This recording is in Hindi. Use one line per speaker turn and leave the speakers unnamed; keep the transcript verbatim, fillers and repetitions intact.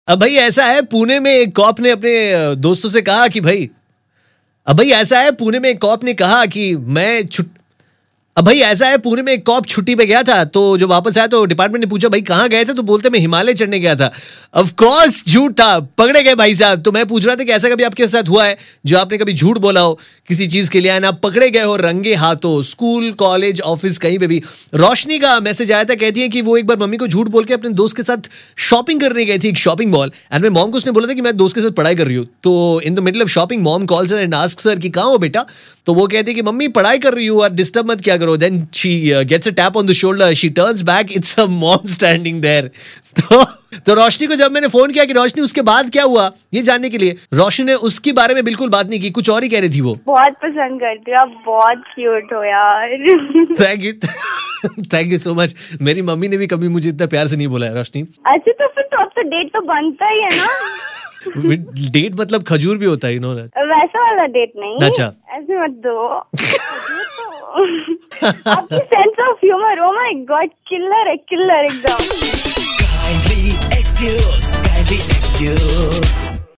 अब भाई ऐसा है, पुणे में एक कॉप ने अपने दोस्तों से कहा कि भाई अब भाई ऐसा है पुणे में एक कॉप ने कहा कि मैं छुट अब भाई ऐसा है पुणे में एक कॉप छुट्टी पे गया था, तो जो वापस आया तो डिपार्टमेंट ने पूछा भाई कहाँ गए थे, तो बोलते मैं हिमालय चढ़ने गया था। ऑफ कोर्स झूठ था, पकड़े गए भाई साहब। तो मैं पूछ रहा था कि ऐसा कभी आपके साथ हुआ है जो आपने कभी झूठ बोला हो किसी चीज के लिए एंड आप पकड़े गए हो रंगे हाथों, स्कूल कॉलेज ऑफिस कहीं पे भी। रोशनी का मैसेज आया था, कहती है कि वो एक बार मम्मी को झूठ बोल के अपने दोस्त के साथ शॉपिंग करने गई थी एक शॉपिंग मॉल एंड मैं मॉम को उसने बोला था कि मैं दोस्त के साथ पढ़ाई कर रही हूँ। तो in the middle of shopping mom calls and asks her कि कहाँ हो बेटा, तो वो कहती है कि मम्मी पढ़ाई कर रही हूँ और डिस्टर्ब मत क्या करो। Then she gets a tap on the shoulder, she turns back, it's a mom standing there. तो तो रोशनी को जब मैंने फोन किया कि रोशनी उसके बाद क्या हुआ ये जानने के लिए, रोशनी ने उसके बारे में बिल्कुल बात नहीं की, कुछ और ही कह रही थी। वो
बहुत पसंद करती हूँ, आप बहुत क्यूट हो यार।
Thank you thank you so much. मेरी मम्मी ने भी कभी मुझे इतना प्यार से नहीं बोला है रोशनी।
अच्छा तो फिर तो अब तो डेट तो बनता ही है ना।
डेट मतलब खजूर भी होता है, इन्होंने
वैसा वाला डेट नहीं।
अच्छा
ऐसे मत दो। आपकी sense of humour, oh my god, killer है, किलर एकदम।
Kindly excuse, kindly excuse.